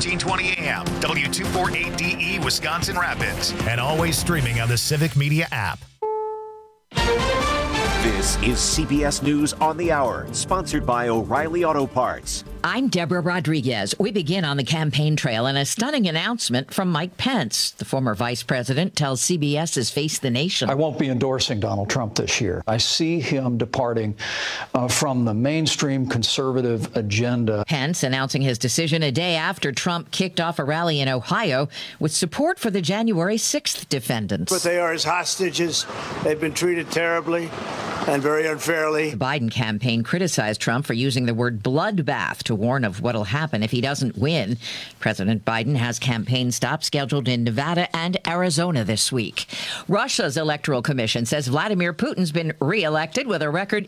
1420 AM, W248DE, Wisconsin Rapids, and always streaming on the Civic Media app. This is CBS News on the Hour, sponsored by O'Reilly Auto Parts. I'm Deborah Rodriguez. We begin on the campaign trail and a stunning announcement from Mike Pence. The former vice president tells CBS's Face the Nation. I won't be endorsing Donald Trump this year. I see him departing from the mainstream conservative agenda. Pence announcing his decision a day after Trump kicked off a rally in Ohio with support for the January 6th defendants. But they are his hostages. They've been treated terribly and very unfairly. The Biden campaign criticized Trump for using the word bloodbath to warn of what'll happen if he doesn't win. President Biden has campaign stops scheduled in Nevada and Arizona this week. Russia's Electoral Commission says Vladimir Putin's been reelected with a record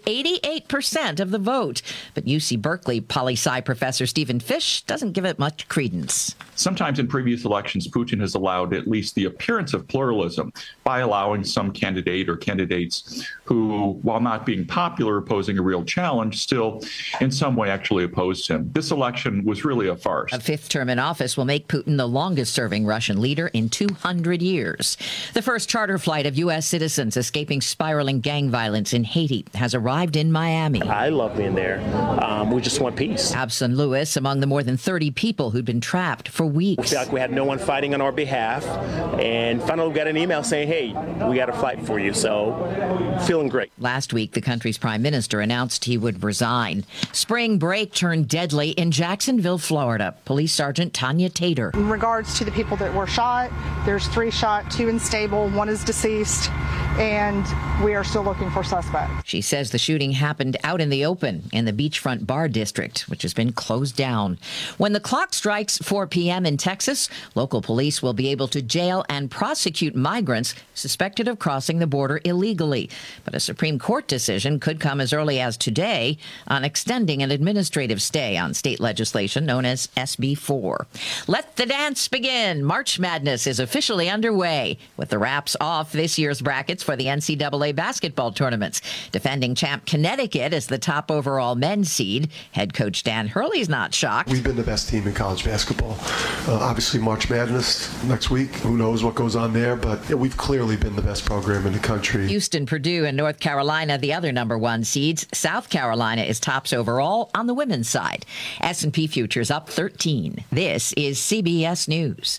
88% of the vote. But UC Berkeley poli-sci professor Stephen Fish doesn't give it much credence. Sometimes in previous elections, Putin has allowed at least the appearance of pluralism by allowing some candidate or candidates who, while not being popular, posing a real challenge, still in some way actually opposed him. This election was really a farce. A fifth term in office will make Putin the longest-serving Russian leader in 200 years. The first charter flight of U.S. citizens escaping spiraling gang violence in Haiti has arrived in Miami. I love being there. We just want peace. Abson Lewis among the more than 30 people who'd been trapped for weeks. We feel like we had no one fighting on our behalf, and finally we got an email saying, hey, we got a flight for you, so feeling great. Last week, the country's prime minister announced he would resign. Spring break turned deadly in Jacksonville, Florida. Police Sergeant Tanya Tater. In regards to the people that were shot, there's 3 shot, 2 unstable, 1 is deceased, and we are still looking for suspects. She says the shooting happened out in the open in the beachfront bar district, which has been closed down. When the clock strikes 4 p.m. in Texas, local police will be able to jail and prosecute migrants suspected of crossing the border illegally. But a Supreme Court decision could come as early as today on extending an administrative stay on state legislation known as SB 4. Let the dance begin. March Madness is officially underway, with the wraps off this year's brackets for the NCAA basketball tournaments. Defending champ Connecticut is the top overall men's seed. Head coach Dan Hurley's not shocked. We've been the best team in college basketball. Obviously, March Madness next week. Who knows what goes on there, but we've clearly been the best program in the country. Houston, Purdue, and North Carolina, the other number 1 seeds. South Carolina is tops overall on the women's side. S&P futures up 13. This is CBS News.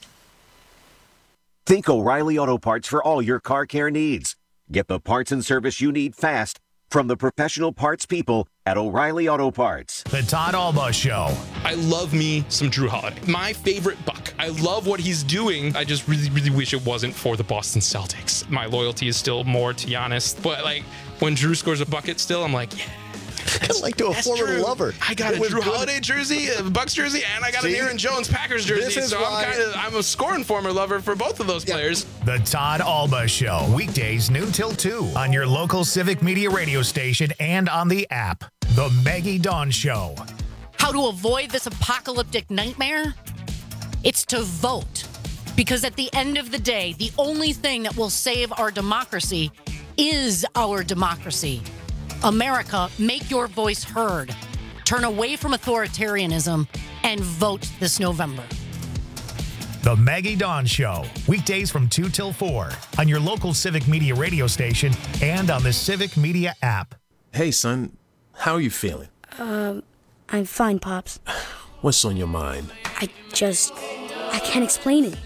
Think O'Reilly Auto Parts for all your car care needs. Get the parts and service you need fast from the professional parts people at O'Reilly Auto Parts. The Todd Alba Show. I love me some Drew Holiday. My favorite Buck. I love what he's doing. I just really, really wish it wasn't for the Boston Celtics. My loyalty is still more to Giannis. But like when Drew scores a bucket still, I'm like, yeah. Kind of like to a former lover. I got a Drew Holiday jersey, a Bucks jersey, and I got an Aaron Jones Packers jersey. So I'm a scoring former lover for both of those players. The Todd Alba Show. Weekdays noon till 2 on your local Civic Media radio station and on the app. The Maggie Dawn Show. How to avoid this apocalyptic nightmare? It's to vote. Because at the end of the day, the only thing that will save our democracy is our democracy. America, make your voice heard. Turn away from authoritarianism and vote this November. The Maggie Dawn Show. Weekdays from 2 till 4 on your local Civic Media radio station and on the Civic Media app. Hey, son. How are you feeling? I'm fine, Pops. What's on your mind? I can't explain it.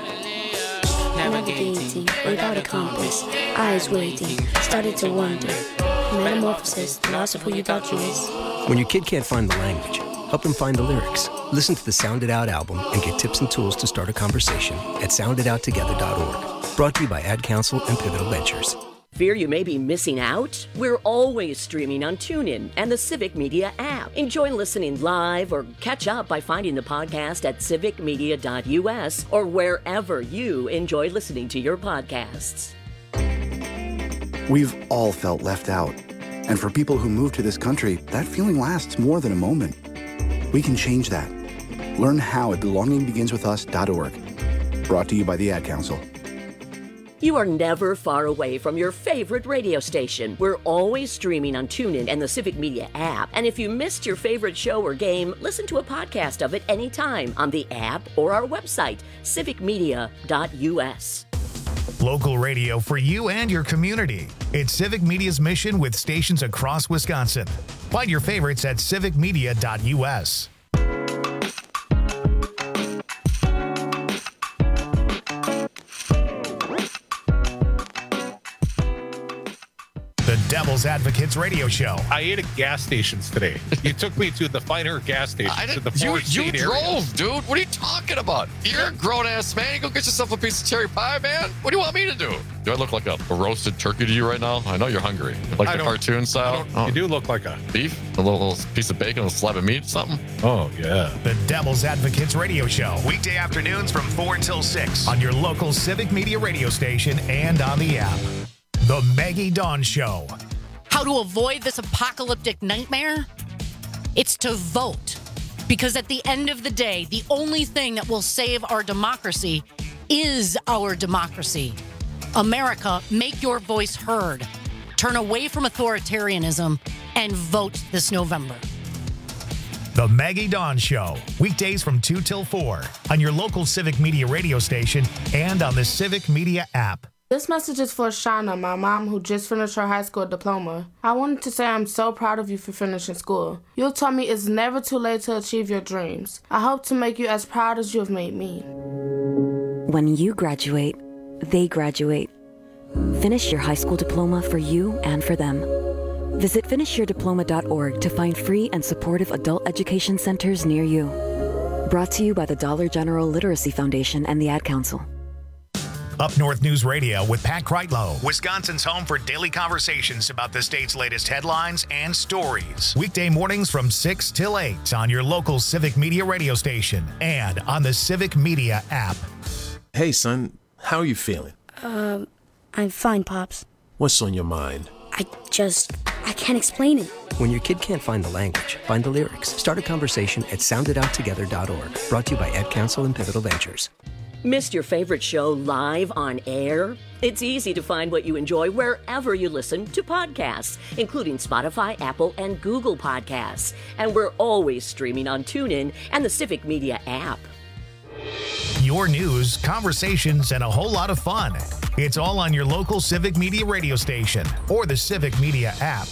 Navigating without a compass, eyes waiting, started to wonder. Metamorphosis, the loss of who you thought you is. When your kid can't find the language, help them find the lyrics. Listen to the Sound It Out album and get tips and tools to start a conversation at sounditouttogether.org. Brought to you by Ad Council and Pivotal Ventures. Fear you may be missing out? We're always streaming on TuneIn and the Civic Media app. Enjoy listening live or catch up by finding the podcast at civicmedia.us or wherever you enjoy listening to your podcasts. We've all felt left out. And for people who move to this country, that feeling lasts more than a moment. We can change that. Learn how at belongingbeginswithus.org. Brought to you by the Ad Council. You are never far away from your favorite radio station. We're always streaming on TuneIn and the Civic Media app. And if you missed your favorite show or game, listen to a podcast of it anytime on the app or our website, civicmedia.us. Local radio for you and your community. It's Civic Media's mission with stations across Wisconsin. Find your favorites at civicmedia.us. The Devil's Advocates radio show. I ate at gas stations today. You took me to the finer gas stations in the Ford You State drove, area. dude. What are you talking about? You're a grown-ass man. You go get yourself a piece of cherry pie, man. What do you want me to do? Do I look like a roasted turkey to you right now? I know you're hungry. Like the cartoon style? You do look like a beef? A little piece of bacon, a slab of meat, something? Oh, yeah. The Devil's Advocates radio show. Weekday afternoons from 4 until 6 on your local Civic Media radio station and on the app. The Maggie Dawn Show. How to avoid this apocalyptic nightmare? It's to vote. Because at the end of the day, the only thing that will save our democracy is our democracy. America, make your voice heard. Turn away from authoritarianism and vote this November. The Maggie Dawn Show. Weekdays from 2 till 4 on your local Civic Media radio station and on the Civic Media app. This message is for Shauna, my mom, who just finished her high school diploma. I wanted to say I'm so proud of you for finishing school. You told me it's never too late to achieve your dreams. I hope to make you as proud as you have made me. When you graduate, they graduate. Finish your high school diploma for you and for them. Visit finishyourdiploma.org to find free and supportive adult education centers near you. Brought to you by the Dollar General Literacy Foundation and the Ad Council. Up North News Radio with Pat Kreitlow, Wisconsin's home for daily conversations about the state's latest headlines and stories. Weekday mornings from 6 till 8 on your local Civic Media radio station and on the Civic Media app. Hey, son, how are you feeling? I'm fine, Pops. What's on your mind? I can't explain it. When your kid can't find the language, find the lyrics. Start a conversation at sounditouttogether.org. Brought to you by Ad Council and Pivotal Ventures. Missed your favorite show live on air? It's easy to find what you enjoy wherever you listen to podcasts, including Spotify, Apple, and Google Podcasts. And we're always streaming on TuneIn and the Civic Media app. Your news, conversations, and a whole lot of fun. It's all on your local Civic Media radio station or the Civic Media app.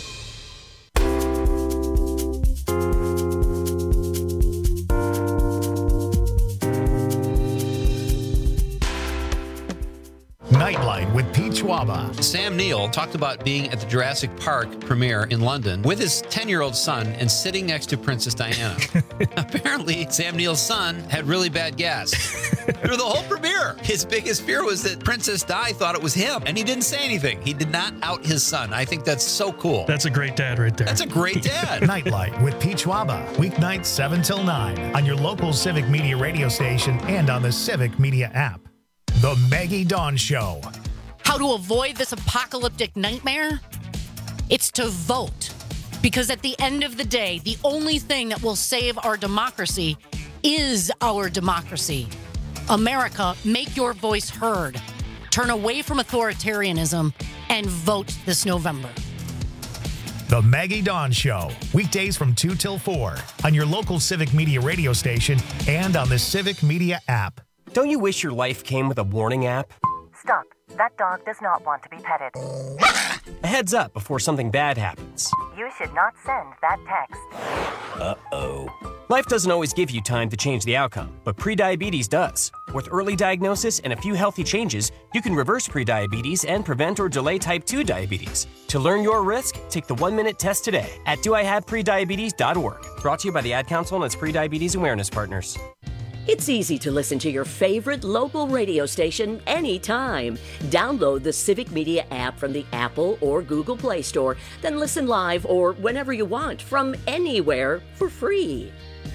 Nightlight with Pete Schwaba. Sam Neill talked about being at the Jurassic Park premiere in London with his 10-year-old son and sitting next to Princess Diana. Apparently, Sam Neill's son had really bad gas through the whole premiere. His biggest fear was that Princess Di thought it was him, and he didn't say anything. He did not out his son. I think that's so cool. That's a great dad right there. That's a great dad. Nightlight with Pete Schwaba. Weeknights 7 till 9 on your local Civic Media radio station and on the Civic Media app. The Maggie Dawn Show. How to avoid this apocalyptic nightmare? It's to vote. Because at the end of the day, the only thing that will save our democracy is our democracy. America, make your voice heard. Turn away from authoritarianism and vote this November. The Maggie Dawn Show. Weekdays from 2 till 4 on your local Civic Media radio station and on the Civic Media app. Don't you wish your life came with a warning app? Stop. That dog does not want to be petted. A heads up before something bad happens. You should not send that text. Uh-oh. Life doesn't always give you time to change the outcome, but prediabetes does. With early diagnosis and a few healthy changes, you can reverse prediabetes and prevent or delay type 2 diabetes. To learn your risk, take the 1-minute test today at doihaveprediabetes.org. Brought to you by the Ad Council and its prediabetes awareness partners. It's easy to listen to your favorite local radio station anytime. Download the Civic Media app from the Apple or Google Play Store, then listen live or whenever you want from anywhere for free.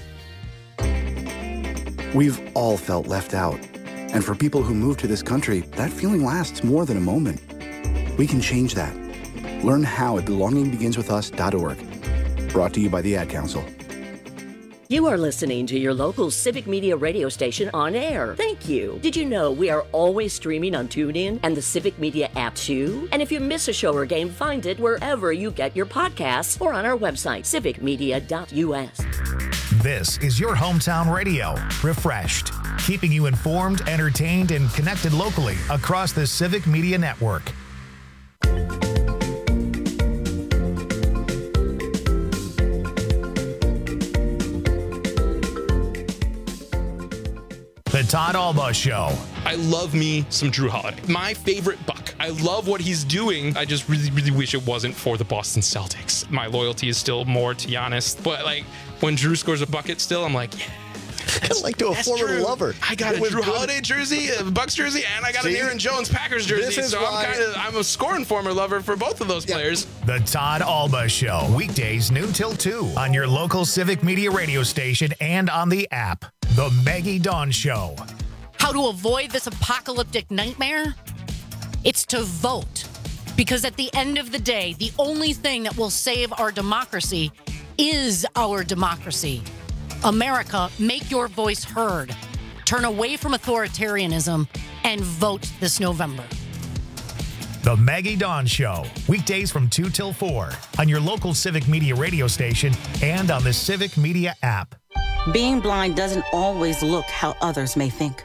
We've all felt left out. And for people who move to this country, that feeling lasts more than a moment. We can change that. Learn how at belongingbeginswithus.org. Brought to you by the Ad Council. You are listening to your local Civic Media radio station on air. Thank you. Did you know we are always streaming on TuneIn and the Civic Media app too? And if you miss a show or game, find it wherever you get your podcasts or on our website, civicmedia.us. This is your hometown radio, refreshed, keeping you informed, entertained, and connected locally across the Civic Media Network. The Todd Alba Show. I love me some Drew Holiday. My favorite Buck. I love what he's doing. I just really wish it wasn't for the Boston Celtics. My loyalty is still more to Giannis. But like when Drew scores a bucket still, I'm like, yeah. Kind of like to a former lover. I got a Drew Holiday jersey, a Bucks jersey, and I got an Aaron Jones Packers jersey. So I'm a scoring former lover for both of those players. The Todd Alba Show. Weekdays noon till 2 on your local Civic Media radio station and on the app. The Maggie Dawn Show. How to avoid this apocalyptic nightmare? It's to vote. Because at the end of the day, the only thing that will save our democracy is our democracy. America, make your voice heard. Turn away from authoritarianism and vote this November. The Maggie Dawn Show. Weekdays from 2 till 4 on your local Civic Media radio station and on the Civic Media app. Being blind doesn't always look how others may think.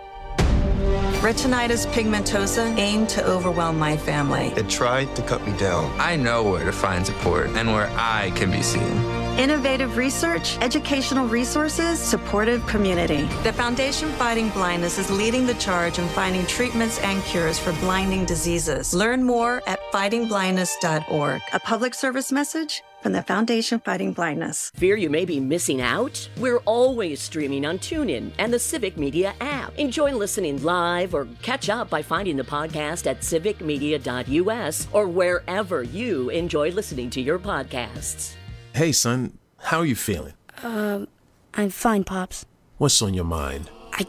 Retinitis pigmentosa aimed to overwhelm my family. It tried to cut me down. I know where to find support and where I can be seen. Innovative research, educational resources, supportive community. The Foundation Fighting Blindness is leading the charge in finding treatments and cures for blinding diseases. Learn more at fightingblindness.org. A public service message from the Foundation Fighting Blindness. Fear you may be missing out? We're always streaming on TuneIn and the Civic Media app. Enjoy listening live or catch up by finding the podcast at civicmedia.us or wherever you enjoy listening to your podcasts. Hey, son, how are you feeling? I'm fine, Pops. What's on your mind?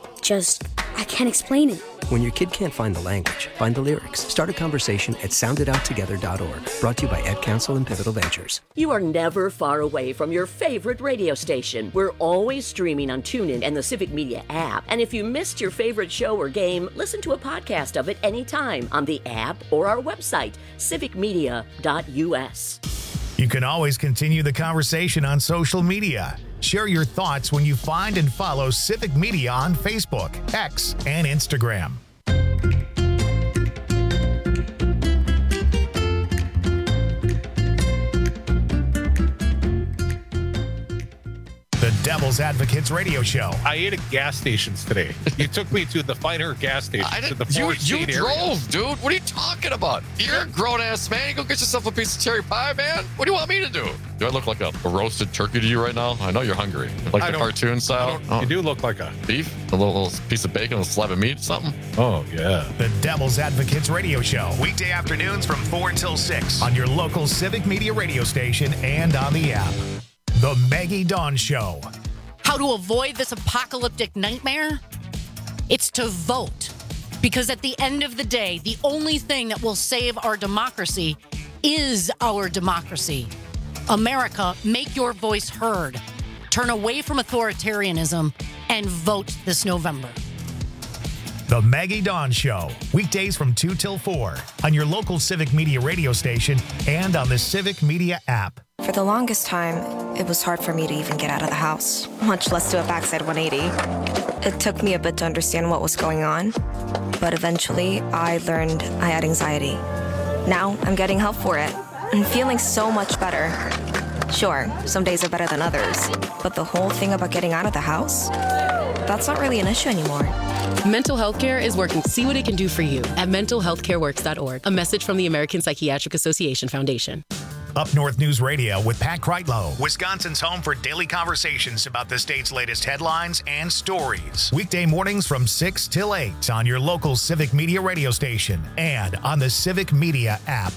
I can't explain it. When your kid can't find the language, find the lyrics. Start a conversation at sounditouttogether.org. Brought to you by Ad Council and Pivotal Ventures. You are never far away from your favorite radio station. We're always streaming on TuneIn and the Civic Media app. And if you missed your favorite show or game, listen to a podcast of it anytime on the app or our website, civicmedia.us. You can always continue the conversation on social media. Share your thoughts when you find and follow Civic Media on Facebook, X, and Instagram. The Devil's Advocates radio show. I ate at gas stations today. You took me to the finer gas station. You drove, dude. What are you talking about? You're a grown-ass man. You go get yourself a piece of cherry pie, man. What do you want me to do? Do I look like a roasted turkey to you right now? I know you're hungry. Like the cartoon style? You do look like a beef? A little piece of bacon, a slab of meat, something? Oh, yeah. The Devil's Advocates radio show. Weekday afternoons from 4 until 6 on your local Civic Media radio station and on the app. The Maggie Dawn Show. How to avoid this apocalyptic nightmare? It's to vote. Because at the end of the day, the only thing that will save our democracy is our democracy. America, make your voice heard. Turn away from authoritarianism and vote this November. The Maggie Dawn Show. Weekdays from 2 till 4 on your local Civic Media radio station and on the Civic Media app. For the longest time, it was hard for me to even get out of the house, much less do a backside 180. It took me a bit to understand what was going on, but eventually I learned I had anxiety. Now I'm getting help for it and feeling so much better. Sure, some days are better than others, but the whole thing about getting out of the house, that's not really an issue anymore. Mental health care is working. See what it can do for you at mentalhealthcareworks.org. A message from the American Psychiatric Association Foundation. Up North News Radio with Pat Kreitlow, Wisconsin's home for daily conversations about the state's latest headlines and stories. Weekday mornings from 6 till 8 on your local Civic Media radio station and on the Civic Media app.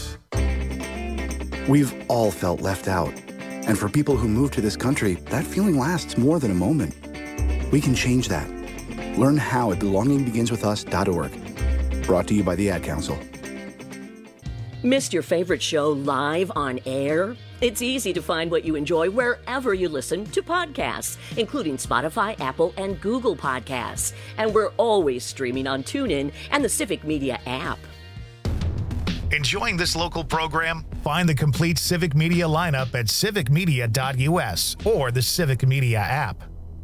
We've all felt left out. And for people who move to this country, that feeling lasts more than a moment. We can change that. Learn how at belongingbeginswithus.org. Brought to you by the Ad Council. Missed your favorite show live on air? It's easy to find what you enjoy wherever you listen to podcasts, including Spotify, Apple, and Google Podcasts. And we're always streaming on TuneIn and the Civic Media app. Enjoying this local program? Find the complete Civic Media lineup at civicmedia.us or the Civic Media app.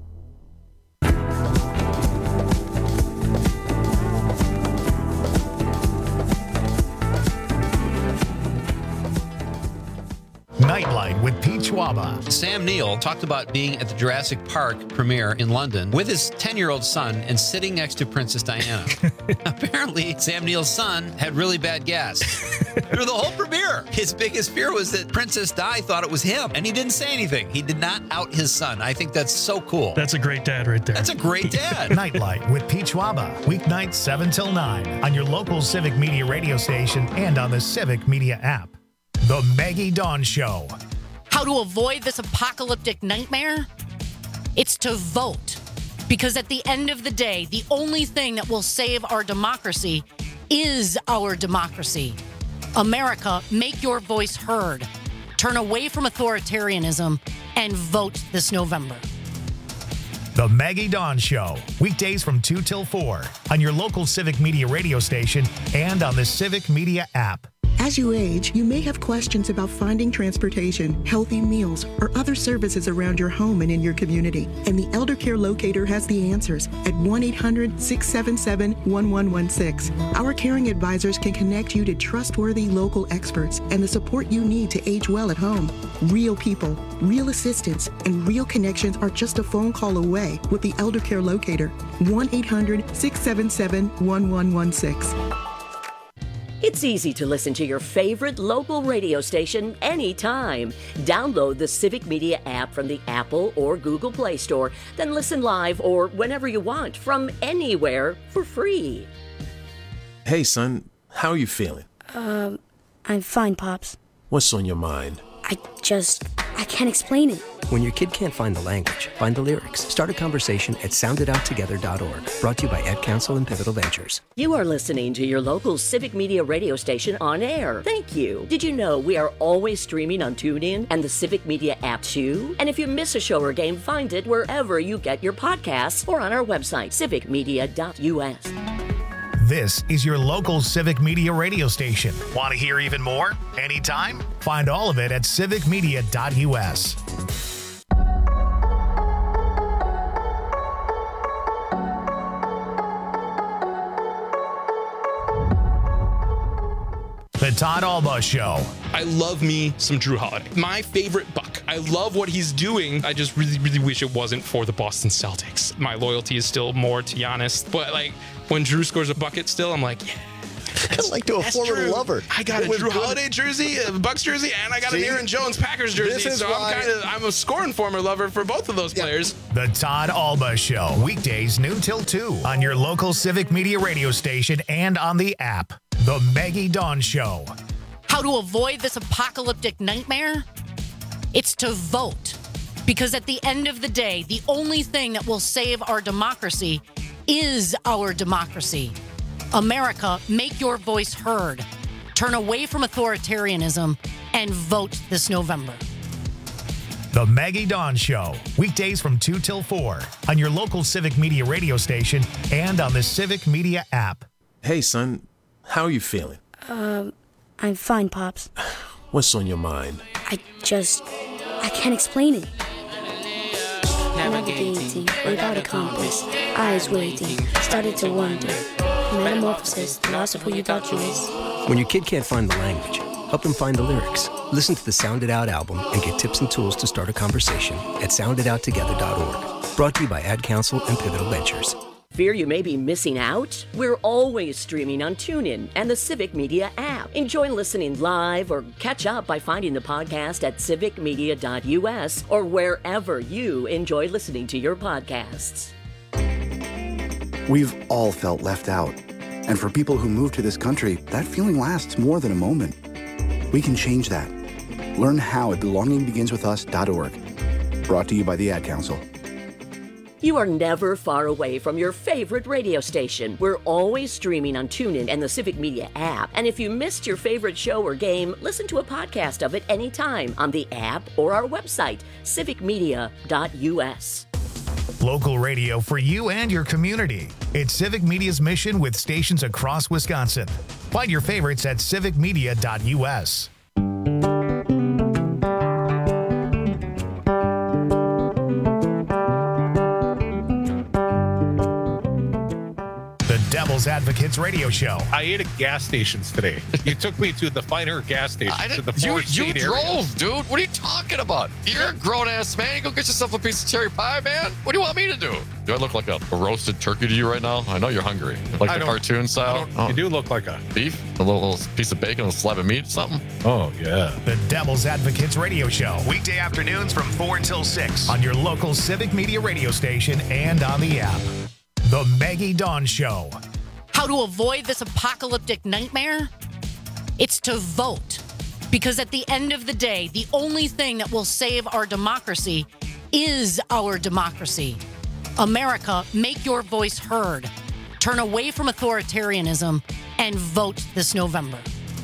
Nightlight with Pete Schwaba. Sam Neill talked about being at the Jurassic Park premiere in London with his 10-year-old son and sitting next to Princess Diana. Apparently, Sam Neill's son had really bad gas through the whole premiere. His biggest fear was that Princess Di thought it was him, and he didn't say anything. He did not out his son. I think that's so cool. That's a great dad right there. That's a great dad. Nightlight with Pete Schwaba. Weeknights 7 till 9 on your local Civic Media radio station and on the Civic Media app. The Maggie Dawn Show. How to avoid this apocalyptic nightmare? It's to vote. Because at the end of the day, the only thing that will save our democracy is our democracy. America, make your voice heard. Turn away from authoritarianism and vote this November. The Maggie Dawn Show. Weekdays from 2 till 4 on your local Civic Media radio station and on the Civic Media app. As you age, you may have questions about finding transportation, healthy meals, or other services around your home and in your community. And the Elder Care Locator has the answers at 1-800-677-1116. Our caring advisors can connect you to trustworthy local experts and the support you need to age well at home. Real people, real assistance, and real connections are just a phone call away with the Elder Care Locator. 1-800-677-1116. It's easy to listen to your favorite local radio station anytime. Download the Civic Media app from the Apple or Google Play Store, then listen live or whenever you want from anywhere for free. Hey, son, how are you feeling? I'm fine, Pops. What's on your mind? I can't explain it. When your kid can't find the language, find the lyrics. Start a conversation at sounditouttogether.org. Brought to you by Ad Council and Pivotal Ventures. You are listening to your local Civic Media radio station on air. Thank you. Did you know we are always streaming on TuneIn and the Civic Media app too? And if you miss a show or game, find it wherever you get your podcasts or on our website, civicmedia.us. This is your local Civic Media radio station. Want to hear even more? Anytime? Find all of it at civicmedia.us. The Todd Alba Show. I love me some Drew Holiday. My favorite Buck. I love what he's doing. I just really, really wish it wasn't for the Boston Celtics. My loyalty is still more to Giannis. But like when Drew scores a bucket still, I'm like, yeah. Kind of like to a former lover. I got a Drew Holiday jersey, a Bucks jersey, and I got an Aaron Jones Packers jersey. So I'm a scoring former lover for both of those players. The Todd Alba Show. Weekdays noon till 2 on your local Civic Media radio station and on the app. The Maggie Dawn Show. How to avoid this apocalyptic nightmare? It's to vote. Because at the end of the day, the only thing that will save our democracy is our democracy. America, make your voice heard. Turn away from authoritarianism and vote this November. The Maggie Dawn Show. Weekdays from 2 till 4 on your local Civic Media radio station and on the Civic Media app. Hey, son, how are you feeling? I'm fine, Pops. What's on your mind? I can't explain it. Navigating without a compass, eyes waiting, started to wonder. Metamorphosis, the loss of who you thought you was. When your kid can't find the language, help them find the lyrics. Listen to the Sound It Out album and get tips and tools to start a conversation at sounditouttogether.org. Brought to you by Ad Council and Pivotal Ventures. Fear you may be missing out? We're always streaming on TuneIn and the Civic Media app. Enjoy listening live or catch up by finding the podcast at civicmedia.us or wherever you enjoy listening to your podcasts. We've all felt left out. And for people who move to this country, that feeling lasts more than a moment. We can change that. Learn how at belongingbeginswithus.org. Brought to you by the Ad Council. You are never far away from your favorite radio station. We're always streaming on TuneIn and the Civic Media app. And if you missed your favorite show or game, listen to a podcast of it anytime on the app or our website, civicmedia.us. Local radio for you and your community. It's Civic Media's mission with stations across Wisconsin. Find your favorites at civicmedia.us. Devil's Advocates radio show. I ate at gas stations today. You took me to the finer gas stations in the You drove, dude. What are you talking about? You're a grown-ass man. You go get yourself a piece of cherry pie, man. What do you want me to do? Do I look like a roasted turkey to you right now? I know you're hungry. Like the cartoon style? You do look like a beef? A little piece of bacon, a slab of meat, something? Oh, yeah. The Devil's Advocates radio show. Weekday afternoons from 4 until 6 on your local Civic Media radio station and on the app. The Maggie Dawn Show. How to avoid this apocalyptic nightmare? It's to vote. Because at the end of the day, the only thing that will save our democracy is our democracy. America, make your voice heard. Turn away from authoritarianism and vote this November.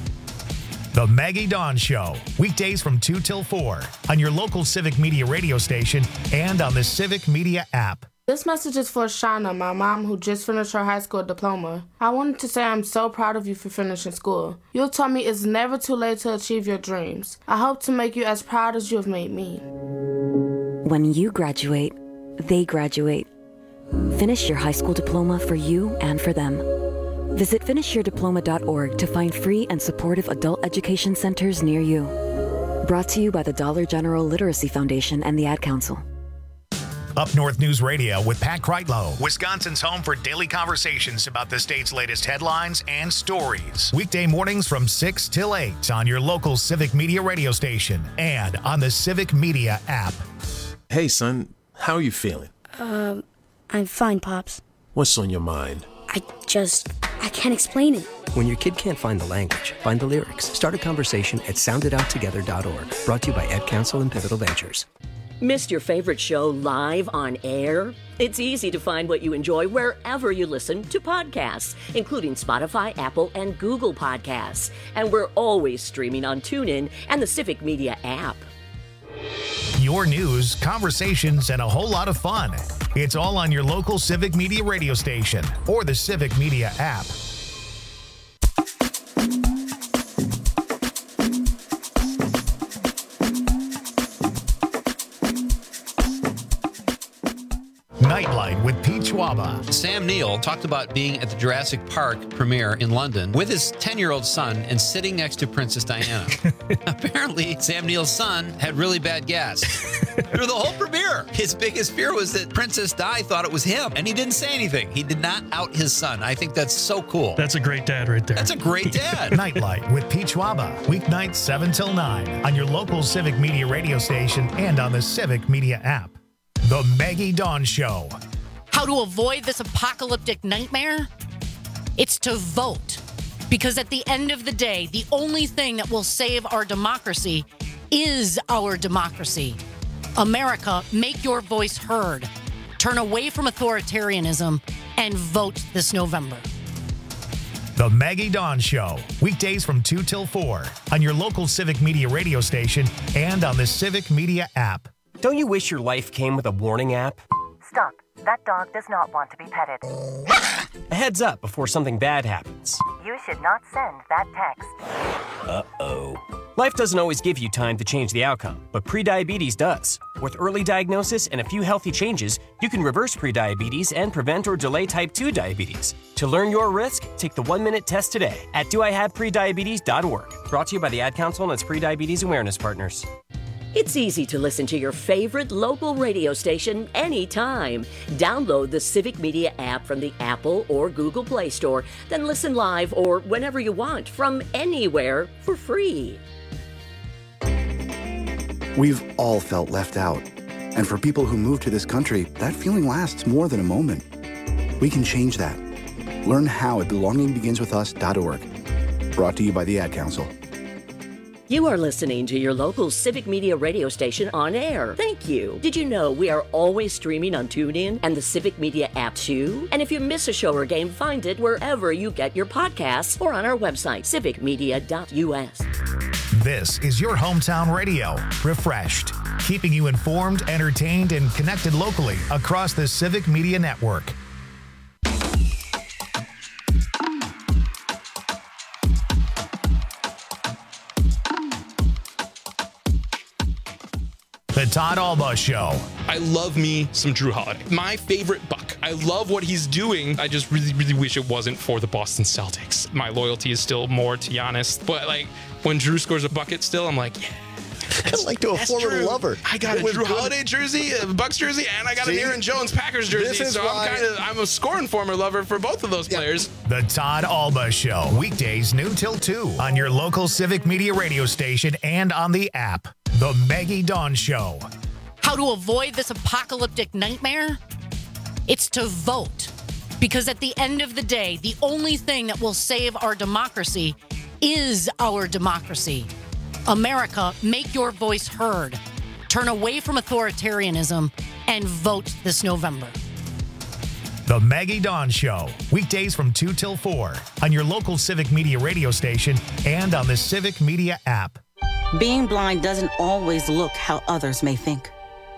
The Maggie Dawn Show. Weekdays from 2 till 4 on your local Civic Media radio station and on the Civic Media app. This message is for Shauna, my mom, who just finished her high school diploma. I wanted to say I'm so proud of you for finishing school. You told me it's never too late to achieve your dreams. I hope to make you as proud as you have made me. When you graduate, they graduate. Finish your high school diploma for you and for them. Visit finishyourdiploma.org to find free and supportive adult education centers near you. Brought to you by the Dollar General Literacy Foundation and the Ad Council. Up North News Radio with Pat Kreitlow, Wisconsin's home for daily conversations about the state's latest headlines and stories. Weekday mornings from 6 till 8 on your local Civic Media radio station and on the Civic Media app. Hey, son, how are you feeling? I'm fine, Pops. What's on your mind? I can't explain it. When your kid can't find the language, find the lyrics. Start a conversation at sounditouttogether.org. Brought to you by Ad Council and Pivotal Ventures. Missed your favorite show live on air? It's easy to find what you enjoy wherever you listen to podcasts, including Spotify, Apple, and Google Podcasts. And we're always streaming on TuneIn and the Civic Media app. Your news, conversations, and a whole lot of fun. It's all on your local Civic Media radio station or the Civic Media app. Nightlight with Pete Schwaba. Sam Neill talked about being at the Jurassic Park premiere in London with his 10-year-old son and sitting next to Princess Diana. Apparently, Sam Neill's son had really bad gas through the whole premiere. His biggest fear was that Princess Di thought it was him, and he didn't say anything. He did not out his son. I think that's so cool. That's a great dad right there. That's a great dad. Nightlight with Pete Schwaba. Weeknights 7 till 9 on your local Civic Media radio station and on the Civic Media app. The Maggie Dawn Show. How to avoid this apocalyptic nightmare? It's to vote. Because at the end of the day, the only thing that will save our democracy is our democracy. America, make your voice heard. Turn away from authoritarianism and vote this November. The Maggie Dawn Show. Weekdays from 2 till 4 on your local Civic Media radio station and on the Civic Media app. Don't you wish your life came with a warning app? Stop. That dog does not want to be petted. A heads up before something bad happens. You should not send that text. Uh-oh. Life doesn't always give you time to change the outcome, but prediabetes does. With early diagnosis and a few healthy changes, you can reverse prediabetes and prevent or delay type 2 diabetes. To learn your risk, take the 1-minute test today at doihaveprediabetes.org. Brought to you by the Ad Council and its prediabetes awareness partners. It's easy to listen to your favorite local radio station anytime. Download the Civic Media app from the Apple or Google Play Store, then listen live or whenever you want from anywhere for free. We've all felt left out. And for people who move to this country, that feeling lasts more than a moment. We can change that. Learn how at belongingbeginswithus.org. Brought to you by the Ad Council. You are listening to your local Civic Media radio station on air. Thank you. Did you know we are always streaming on TuneIn and the Civic Media app too? And if you miss a show or game, find it wherever you get your podcasts or on our website, civicmedia.us. This is your hometown radio, refreshed, keeping you informed, entertained, and connected locally across the Civic Media Network. The Todd Alba Show. I love me some Drew Holiday. My favorite Buck. I love what he's doing. I just really wish it wasn't for the Boston Celtics. My loyalty is still more to Giannis. But like when Drew scores a bucket still, I'm like, yeah. Kind of like to a former lover. I got a Drew Holiday jersey, a Bucks jersey, and I got an Aaron Jones Packers jersey. So I'm a scoring former lover for both of those players. The Todd Alba Show. Weekdays noon till 2 on your local Civic Media radio station and on the app. The Maggie Dawn Show. How to avoid this apocalyptic nightmare? It's to vote. Because at the end of the day, the only thing that will save our democracy is our democracy. America, make your voice heard. Turn away from authoritarianism and vote this November. The Maggie Dawn Show. Weekdays from 2 till 4 on your local Civic Media radio station and on the Civic Media app. Being blind doesn't always look how others may think.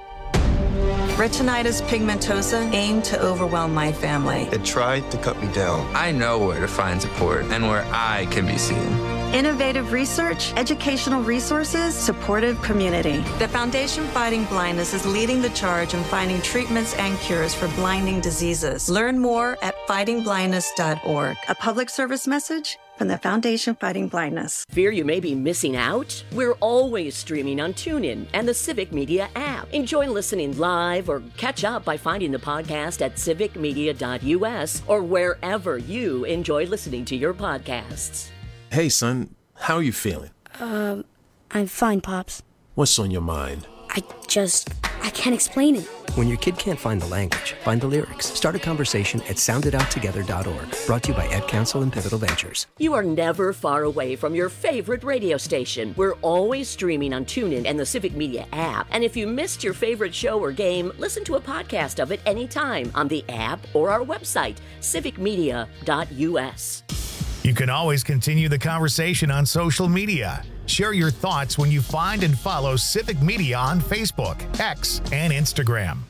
Retinitis pigmentosa aimed to overwhelm my family. It tried to cut me down. I know where to find support and where I can be seen. Innovative research, educational resources, supportive community. The Foundation Fighting Blindness is leading the charge in finding treatments and cures for blinding diseases. Learn more at fightingblindness.org. A public service message from the Foundation Fighting Blindness. Fear you may be missing out? We're always streaming on TuneIn and the Civic Media app. Enjoy listening live or catch up by finding the podcast at civicmedia.us or wherever you enjoy listening to your podcasts. Hey, son, how are you feeling? I'm fine, Pops. What's on your mind? I can't explain it. When your kid can't find the language, find the lyrics. Start a conversation at sounditouttogether.org. Brought to you by Ad Council and Pivotal Ventures. You are never far away from your favorite radio station. We're always streaming on TuneIn and the Civic Media app. And if you missed your favorite show or game, listen to a podcast of it anytime on the app or our website, civicmedia.us. You can always continue the conversation on social media. Share your thoughts when you find and follow Civic Media on Facebook, X, and Instagram.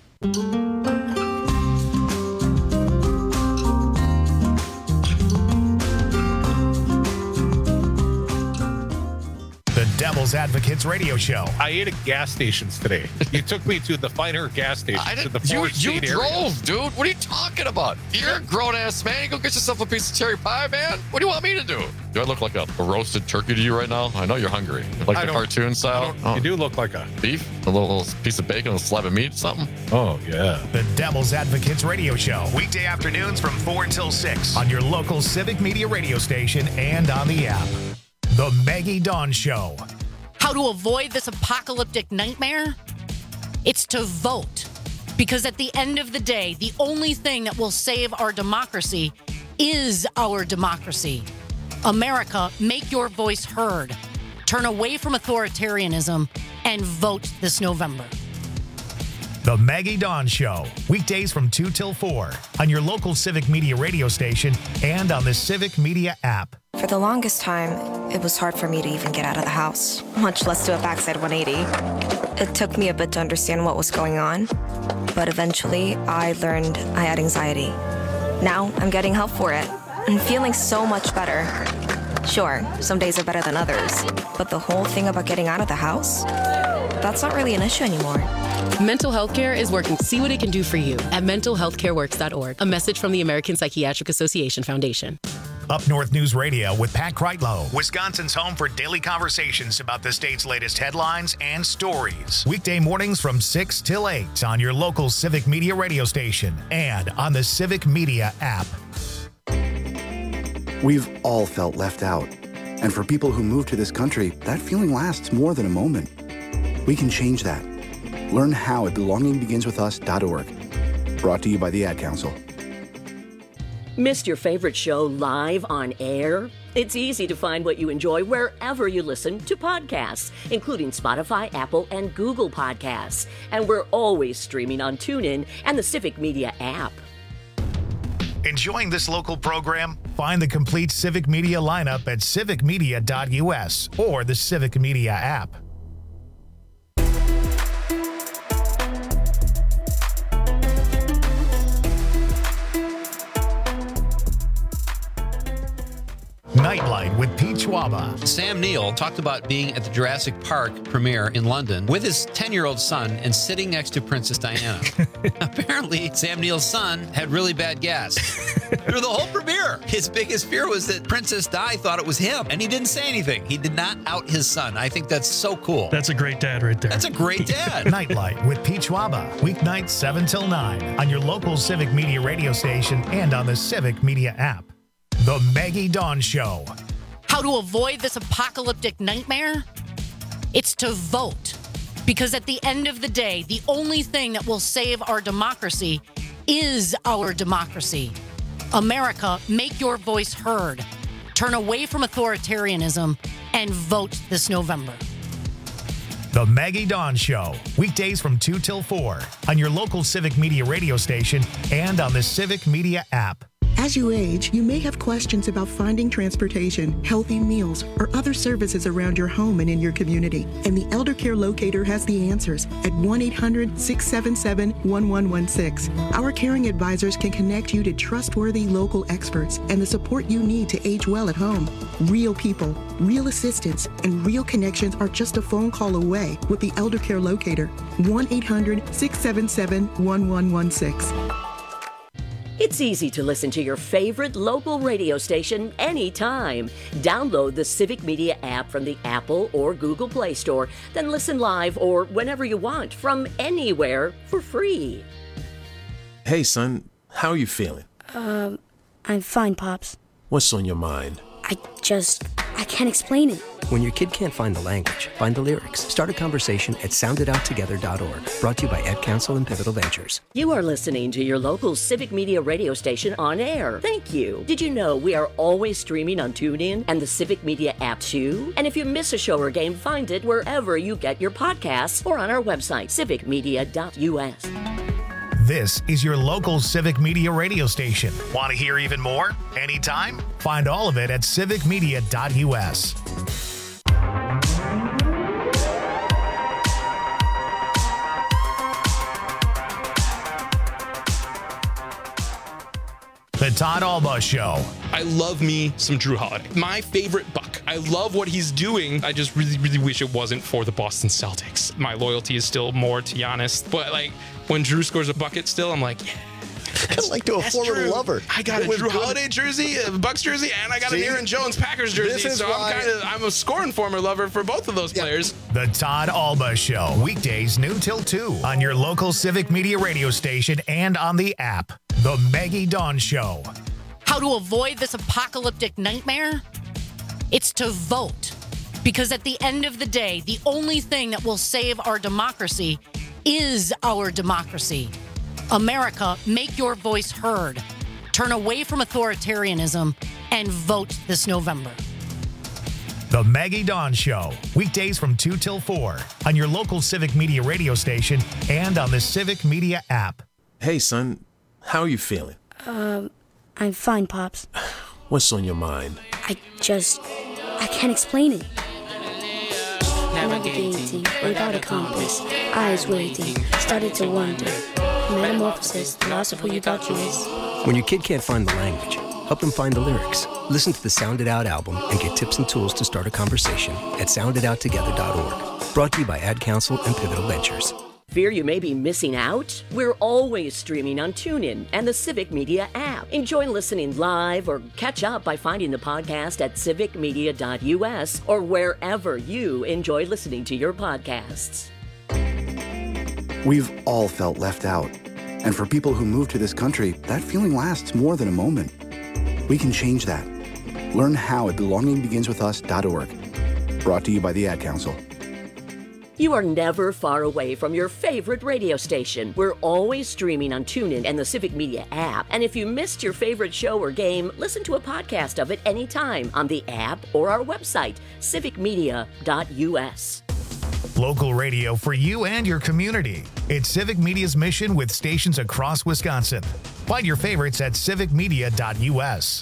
The Devil's Advocates Radio Show. I ate at gas stations today. You took me to the finer gas stations in the You drove, dude. What are you talking about? You're a grown-ass man. You go get yourself a piece of cherry pie, man. What do you want me to do? Do I look like a roasted turkey to you right now? I know you're hungry. Like the cartoon style? You do look like a beef? A little piece of bacon, a slab of meat, something? Oh, yeah. The Devil's Advocates Radio Show. Weekday afternoons from 4 until 6 on your local Civic Media radio station and on the app. The Maggie Dawn Show. How to avoid this apocalyptic nightmare? It's to vote. Because at the end of the day, the only thing that will save our democracy is our democracy. America, make your voice heard. Turn away from authoritarianism and vote this November. The Maggie Dawn Show. Weekdays from 2 till 4 on your local Civic Media radio station and on the Civic Media app. For the longest time, it was hard for me to even get out of the house, much less do a backside 180. It took me a bit to understand what was going on, but eventually I learned I had anxiety. Now I'm getting help for it and feeling so much better. Sure, some days are better than others, but the whole thing about getting out of the house, that's not really an issue anymore. Mental health care is working. See what it can do for you at mentalhealthcareworks.org. A message from the American Psychiatric Association Foundation. Up North News Radio with Pat Kreitlow, Wisconsin's home for daily conversations about the state's latest headlines and stories. Weekday mornings from 6 till 8 on your local Civic Media radio station and on the Civic Media app. We've all felt left out. And for people who move to this country, that feeling lasts more than a moment. We can change that. Learn how at belongingbeginswithus.org. Brought to you by the Ad Council. Missed your favorite show live on air? It's easy to find what you enjoy wherever you listen to podcasts, including Spotify, Apple, and Google Podcasts. And we're always streaming on TuneIn and the Civic Media app. Enjoying this local program? Find the complete Civic Media lineup at civicmedia.us or the Civic Media app. Nightlight with Pete Schwaba. Sam Neill talked about being at the Jurassic Park premiere in London with his 10-year-old son and sitting next to Princess Diana. Apparently, Sam Neill's son had really bad gas through the whole premiere. His biggest fear was that Princess Di thought it was him, and he didn't say anything. He did not out his son. I think that's so cool. That's a great dad right there. That's a great dad. Nightlight with Pete Schwaba. Weeknights 7 till 9 on your local Civic Media radio station and on the Civic Media app. The Maggie Dawn Show. How to avoid this apocalyptic nightmare? It's to vote. Because at the end of the day, the only thing that will save our democracy is our democracy. America, make your voice heard. Turn away from authoritarianism and vote this November. The Maggie Dawn Show. Weekdays from 2 till 4 on your local Civic Media radio station and on the Civic Media app. As you age, you may have questions about finding transportation, healthy meals, or other services around your home and in your community. And the Elder Care Locator has the answers at 1-800-677-1116. Our caring advisors can connect you to trustworthy local experts and the support you need to age well at home. Real people, real assistance, and real connections are just a phone call away with the Elder Care Locator. 1-800-677-1116. It's easy to listen to your favorite local radio station anytime. Download the Civic Media app from the Apple or Google Play Store, then listen live or whenever you want from anywhere for free. Hey, son, how are you feeling? I'm fine, Pops. What's on your mind? I can't explain it. When your kid can't find the language, find the lyrics. Start a conversation at soundidouttogether.org. Brought to you by Ad Council and Pivotal Ventures. You are listening to your local Civic Media radio station on air. Thank you. Did you know we are always streaming on TuneIn and the Civic Media app too? And if you miss a show or game, find it wherever you get your podcasts or on our website, civicmedia.us. This is your local Civic Media radio station. Want to hear even more? Anytime? Find all of it at civicmedia.us. The Todd Alba Show. I love me some Drew Holiday. My favorite Buck. I love what he's doing. I just really wish it wasn't for the Boston Celtics. My loyalty is still more to Giannis. But like when Drew scores a bucket still, I'm like, yeah. Kind of like to a former lover. I got a Drew Holiday jersey, a Bucks jersey, and I got an Aaron Jones Packers jersey. So I'm a scoring former lover for both of those players. The Todd Alba Show. Weekdays noon till 2 on your local Civic Media radio station and on the app. The Maggie Dawn Show. How to avoid this apocalyptic nightmare? It's to vote. Because at the end of the day, the only thing that will save our democracy is our democracy. America, make your voice heard. Turn away from authoritarianism and vote this November. The Maggie Dawn Show. Weekdays from 2 till 4 on your local Civic Media radio station and on the Civic Media app. Hey, son, how are you feeling? I'm fine, Pops. What's on your mind? I can't explain it. Navigating without a compass, eyes waiting, started to wonder. Metamorphosis, the loss of who you thought you was. When your kid can't find the language, help them find the lyrics. Listen to the Sound It Out album and get tips and tools to start a conversation at soundidouttogether.org. Brought to you by Ad Council and Pivotal Ventures. Fear you may be missing out? We're always streaming on TuneIn and the Civic Media app. Enjoy listening live or catch up by finding the podcast at civicmedia.us or wherever you enjoy listening to your podcasts. We've all felt left out. And for people who move to this country, that feeling lasts more than a moment. We can change that. Learn how at belongingbeginswithus.org. Brought to you by the Ad Council. You are never far away from your favorite radio station. We're always streaming on TuneIn and the Civic Media app. And if you missed your favorite show or game, listen to a podcast of it anytime on the app or our website, civicmedia.us. Local radio for you and your community. It's Civic Media's mission with stations across Wisconsin. Find your favorites at civicmedia.us.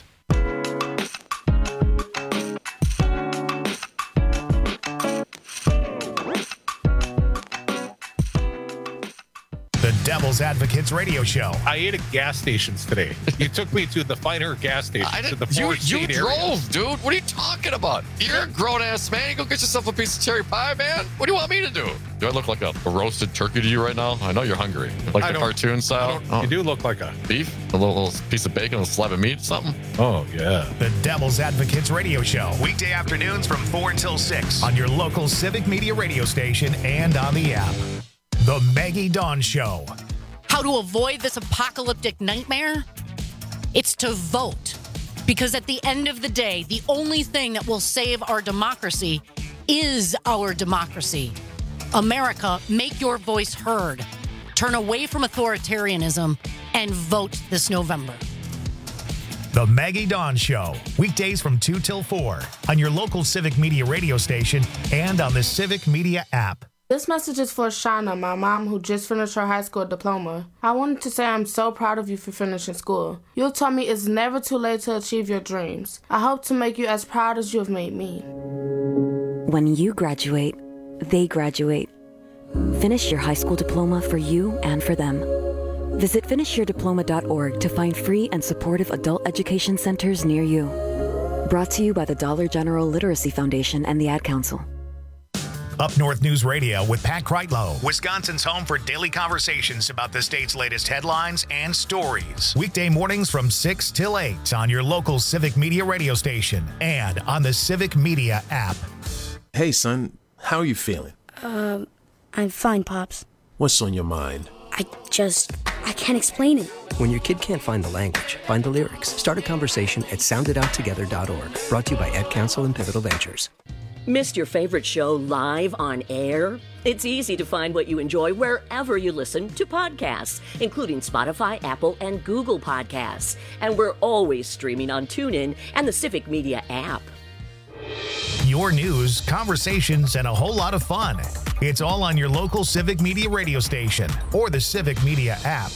The Devil's Advocates radio show. I ate at gas stations today. You took me to the finer gas stations. You drove, dude. What are you talking about? You're a grown-ass man. You go get yourself a piece of cherry pie, man. What do you want me to do? Do I look like a roasted turkey to you right now? I know you're hungry. Like the cartoon style? You do look like a beef? A little piece of bacon, a slab of meat, something? Oh, yeah. The Devil's Advocates radio show. Weekday afternoons from 4 until 6 on your local Civic Media radio station and on the app. The Maggie Dawn Show. How to avoid this apocalyptic nightmare? It's to vote. Because at the end of the day, the only thing that will save our democracy is our democracy. America, make your voice heard. Turn away from authoritarianism and vote this November. The Maggie Dawn Show. Weekdays from 2 till 4 on your local Civic Media radio station and on the Civic Media app. This message is for Shauna, my mom, who just finished her high school diploma. I wanted to say I'm so proud of you for finishing school. You told me it's never too late to achieve your dreams. I hope to make you as proud as you have made me. When you graduate, they graduate. Finish your high school diploma for you and for them. Visit finishyourdiploma.org to find free and supportive adult education centers near you. Brought to you by the Dollar General Literacy Foundation and the Ad Council. Up North News Radio with Pat Kreitlow, Wisconsin's home for daily conversations about the state's latest headlines and stories. Weekday mornings from 6 till 8 on your local Civic Media radio station and on the Civic Media app. Hey, son, how are you feeling? I'm fine, Pops. What's on your mind? I can't explain it. When your kid can't find the language, find the lyrics. Start a conversation at soundedouttogether.org. Brought to you by Ad Council and Pivotal Ventures. Missed your favorite show live on air? It's easy to find what you enjoy wherever you listen to podcasts, including Spotify, Apple, and Google Podcasts. And we're always streaming on TuneIn and the Civic Media app. Your news, conversations, and a whole lot of fun. It's all on your local Civic Media radio station or the Civic Media app.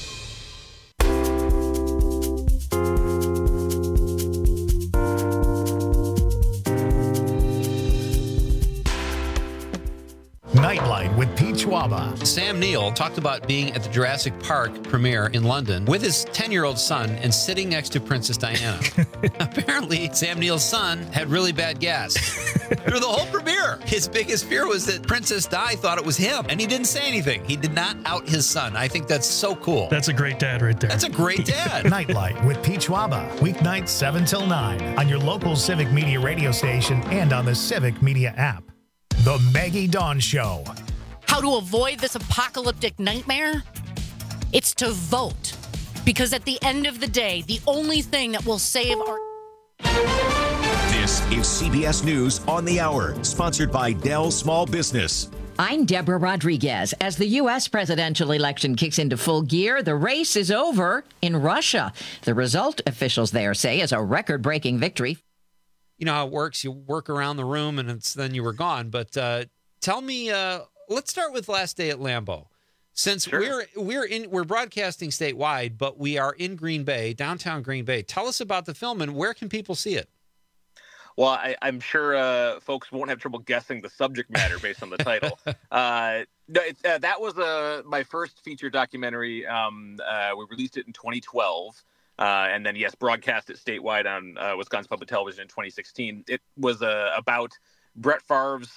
Nightlight with Pete Schwaba. Sam Neill talked about being at the Jurassic Park premiere in London with his 10-year-old son and sitting next to Princess Diana. Apparently, Sam Neill's son had really bad gas through the whole premiere. His biggest fear was that Princess Di thought it was him, and he didn't say anything. He did not out his son. I think that's so cool. That's a great dad right there. That's a great dad. Nightlight with Pete Schwaba. Weeknights 7 till 9 on your local Civic Media radio station and on the Civic Media app. The Maggie Dawn Show. How to avoid this apocalyptic nightmare? It's to vote. Because at the end of the day, the only thing that will save our... This is CBS News on the Hour, sponsored by Dell Small Business. I'm Deborah Rodriguez. As the U.S. presidential election kicks into full gear, the race is over in Russia. The result, officials there say, is a record-breaking victory. You know how it works. You work around the room, and then you were gone. But tell me, let's start with last day at Lambeau. Since we're broadcasting statewide, but we are in Green Bay, downtown Green Bay. Tell us about the film and where can people see it? Well, I'm sure folks won't have trouble guessing the subject matter based on the title. That was my first feature documentary. We released it in 2012. And then, yes, broadcast it statewide on Wisconsin Public Television in 2016. It was about Brett Favre's,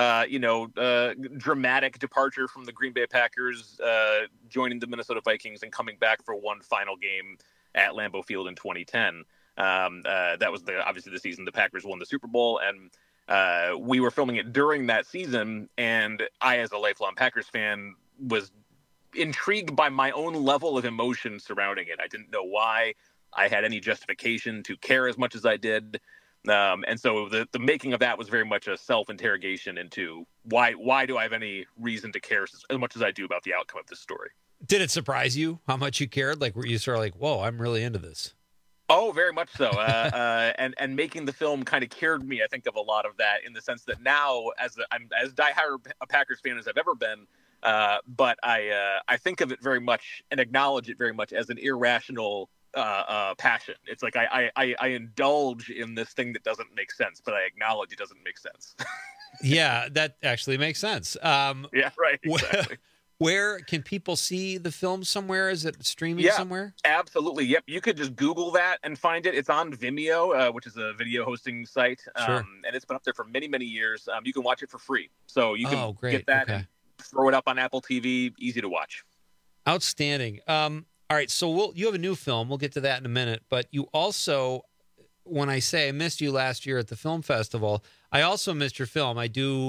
dramatic departure from the Green Bay Packers, joining the Minnesota Vikings and coming back for one final game at Lambeau Field in 2010. That was obviously the season the Packers won the Super Bowl, and we were filming it during that season. And I, as a lifelong Packers fan, was intrigued by my own level of emotion surrounding it. I didn't know why I had any justification to care as much as I did. And so the making of that was very much a self-interrogation into why do I have any reason to care as much as I do about the outcome of this story. Did it surprise you how much you cared? Like, were you sort of like, whoa, I'm really into this? Oh, very much so. And making the film kind of cured me, I think, of a lot of that, in the sense that now, I'm as diehard a Packers fan as I've ever been, but I think of it very much and acknowledge it very much as an irrational passion. It's like I indulge in this thing that doesn't make sense, but I acknowledge it doesn't make sense. Yeah, that actually makes sense. Yeah, right. Exactly. Where can people see the film somewhere? Is it streaming somewhere? Absolutely. Yep. You could just Google that and find it. It's on Vimeo, which is a video hosting site. Sure. And it's been up there for many, many years. You can watch it for free. So you can get that and throw it up on Apple TV. Easy to watch. Outstanding. All right. So you have a new film. We'll get to that in a minute. But you also, when I say I missed you last year at the film festival, I also missed your film.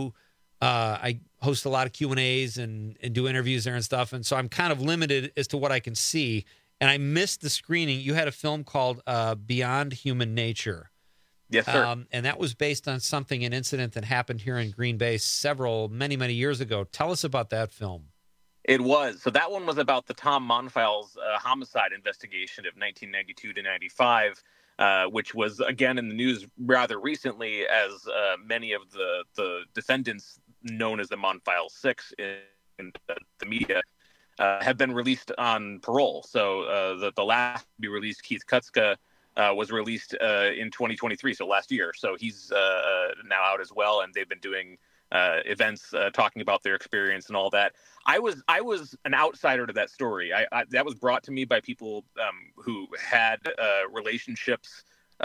I host a lot of Q&As and do interviews there and stuff. And so I'm kind of limited as to what I can see. And I missed the screening. You had a film called Beyond Human Nature. Yes, sir. And that was based on an incident that happened here in Green Bay many, many years ago. Tell us about that film. It was. So that one was about the Tom Monfils homicide investigation of 1992 to 95. Which was, again, in the news rather recently, as many of the defendants known as the Monfils Six in the media have been released on parole. So the last to be released, Keith Kutska, was released in 2023, so last year. So he's now out as well, and they've been doing events talking about their experience and all that. I was an outsider to that story. That was brought to me by people who had relationships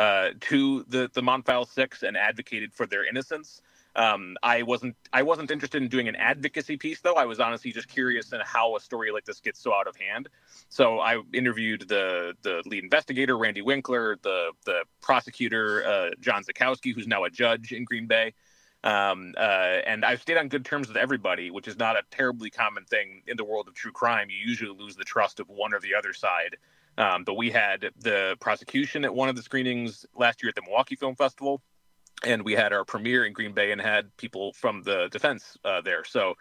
to the Monfils Six and advocated for their innocence. I wasn't interested in doing an advocacy piece, though. I was honestly just curious in how a story like this gets so out of hand. So I interviewed the lead investigator, Randy Winkler, the prosecutor, John Zukowski, who's now a judge in Green Bay. And I've stayed on good terms with everybody, which is not a terribly common thing in the world of true crime. You usually lose the trust of one or the other side. But we had the prosecution at one of the screenings last year at the Milwaukee Film Festival, and we had our premiere in Green Bay and had people from the defense there. So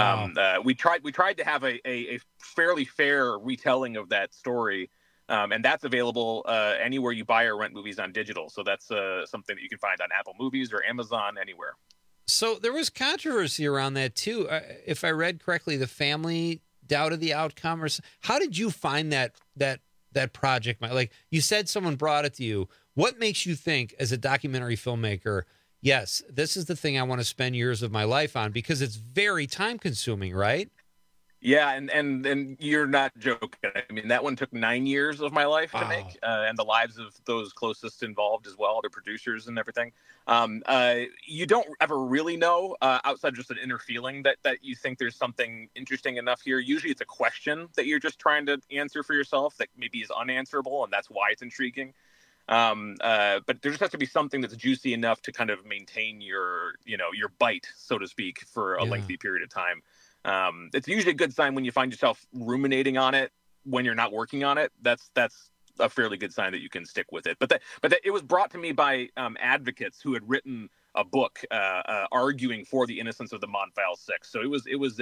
we tried to have a fairly fair retelling of that story. And that's available anywhere you buy or rent movies on digital. So that's something that you can find on Apple Movies or Amazon, anywhere. So there was controversy around that, too. If I read correctly, the family doubted the outcome. How did you find that project? Like, you said someone brought it to you. What makes you think, as a documentary filmmaker, yes, this is the thing I want to spend years of my life on? Because it's very time-consuming, right? Yeah, and you're not joking. I mean, that one took 9 years of my life to make, and the lives of those closest involved as well, the producers and everything. You don't ever really know, outside just an inner feeling that you think there's something interesting enough here. Usually it's a question that you're just trying to answer for yourself that maybe is unanswerable, and that's why it's intriguing. But there just has to be something that's juicy enough to kind of maintain your bite, so to speak, for a lengthy period of time. It's usually a good sign when you find yourself ruminating on it when you're not working on it. That's a fairly good sign that you can stick with it. But it was brought to me by advocates who had written a book arguing for the innocence of the Monfils Six. So it was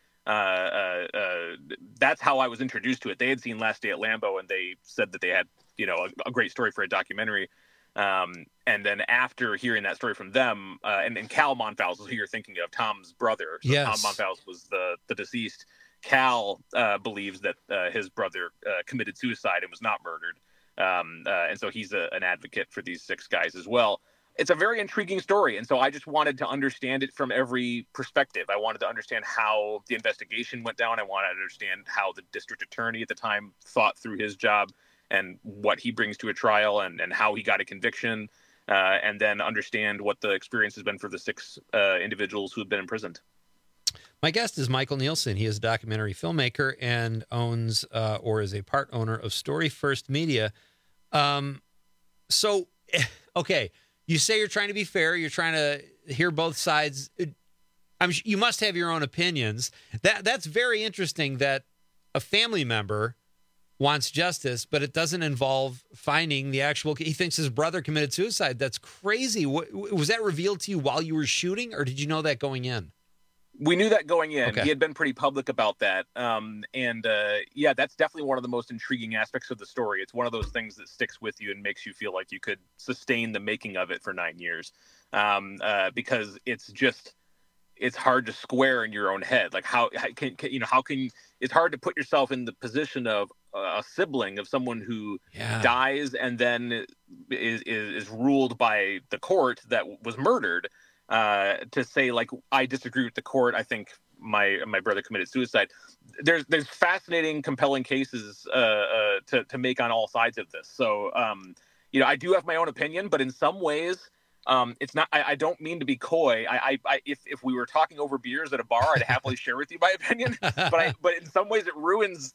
that's how I was introduced to it. They had seen Last Day at Lambeau, and they said that they had a great story for a documentary. And then after hearing that story from them, and Cal Monfils is who you're thinking of, Tom's brother. So yes. Tom Monfils was the deceased. Cal believes that his brother committed suicide and was not murdered. And so he's an advocate for these six guys as well. It's a very intriguing story. And so I just wanted to understand it from every perspective. I wanted to understand how the investigation went down. I wanted to understand how the district attorney at the time thought through his job and what he brings to a trial and how he got a conviction, and then understand what the experience has been for the six individuals who have been imprisoned. My guest is Michael Nielsen. He is a documentary filmmaker and owns or is a part owner of Story First Media. So, okay, you say you're trying to be fair. You're trying to hear both sides. You must have your own opinions. That's very interesting that a family member wants justice, but it doesn't involve finding the actual. He thinks his brother committed suicide. That's crazy. Was that revealed to you while you were shooting, or did you know that going in? We knew that going in. Okay. He had been pretty public about that. Yeah, that's definitely one of the most intriguing aspects of the story. It's one of those things that sticks with you and makes you feel like you could sustain the making of it for 9 years. Because it's hard to square in your own head. Like how can it's hard to put yourself in the position of a sibling of someone who dies and then is ruled by the court that was murdered, to say, like, I disagree with the court. I think my brother committed suicide. There's fascinating, compelling cases to make on all sides of this. So, I do have my own opinion, but in some ways, it's not. I don't mean to be coy. If we were talking over beers at a bar, I'd happily share with you my opinion. But in some ways, it ruins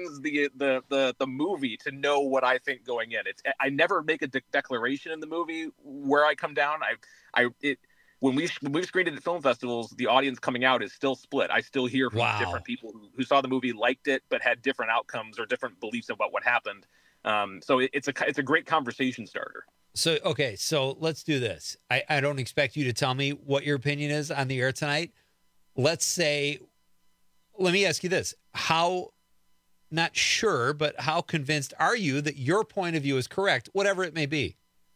the movie to know what I think going in. I never make a declaration in the movie where I come down. When we've screened it at film festivals, the audience coming out is still split. I still hear from different people who saw the movie, liked it, but had different outcomes or different beliefs about what happened. So it's a great conversation starter. So, okay, so let's do this. I don't expect you to tell me what your opinion is on the air tonight. Let me ask you this. Not sure, but how convinced are you that your point of view is correct, whatever it may be?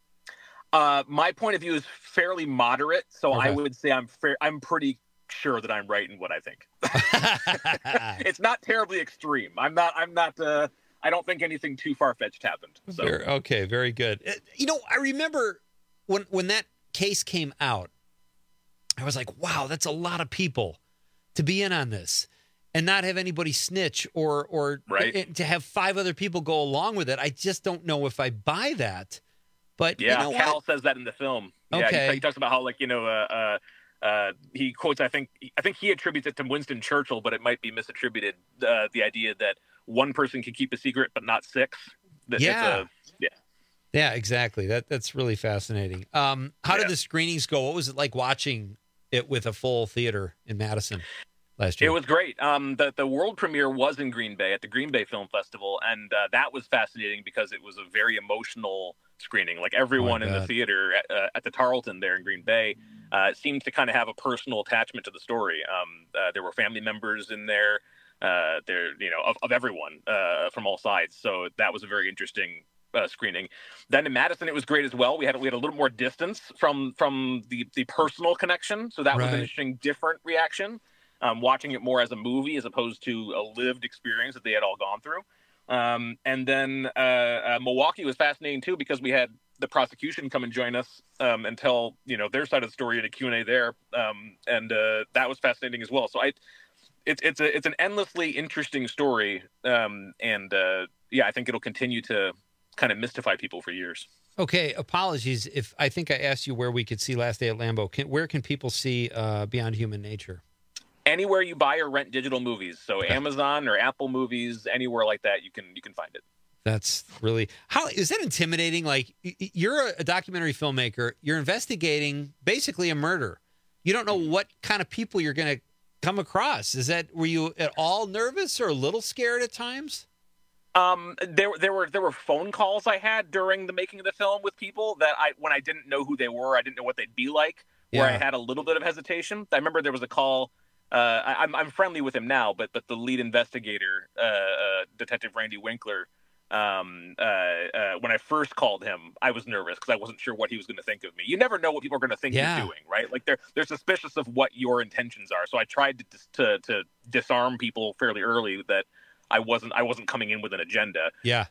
My point of view is fairly moderate, so Okay. I would say I'm pretty sure that I'm right in what I think. It's not terribly extreme. I don't think anything too far-fetched happened. So. Okay, very good. I remember when that case came out, I was like, wow, that's a lot of people to be in on this and not have anybody snitch or to have 5 other people go along with it. I just don't know if I buy that. But yeah, you know Cal says that in the film. Yeah, Okay. he talks about how, he quotes, I think he attributes it to Winston Churchill, but it might be misattributed, the idea that one person can keep a secret but not 6. Yeah, exactly. That's really fascinating. How did the screenings go? What was it like watching it with a full theater in Madison last year? It was great. The world premiere was in Green Bay at the Green Bay Film Festival, and that was fascinating because it was a very emotional screening. Like everyone in the theater at the Tarleton there in Green Bay seemed to kind of have a personal attachment to the story. There were family members in there, of everyone from all sides. So that was a very interesting screening. Then in Madison, it was great as well. We had a little more distance from the personal connection, so that was an interesting, different reaction. Watching it more as a movie as opposed to a lived experience that they had all gone through. And then Milwaukee was fascinating too, because we had the prosecution come and join us and tell their side of the story in a Q&A there, and that was fascinating as well. So it's an endlessly interesting story, and I think it'll continue to kind of mystify people for years. Okay, apologies if I think I asked you where we could see Last Day at Lambeau. Where can people see Beyond Human Nature? Anywhere you buy or rent digital movies, so Amazon or Apple Movies, anywhere like that, you can find it. That's really is that intimidating? Like, you're a documentary filmmaker, you're investigating basically a murder. You don't know what kind of people you're going to come across. Were you at all nervous or a little scared at times? There were phone calls I had during the making of the film with people that when I didn't know who they were, I didn't know what they'd be like, where I had a little bit of hesitation. I remember there was a call. I'm friendly with him now, but the lead investigator, Detective Randy Winkler, when I first called him, I was nervous because I wasn't sure what he was going to think of me. You never know what people are going to think you're doing, right? Like they're suspicious of what your intentions are. So I tried to disarm people fairly early that I wasn't coming in with an agenda. Yeah.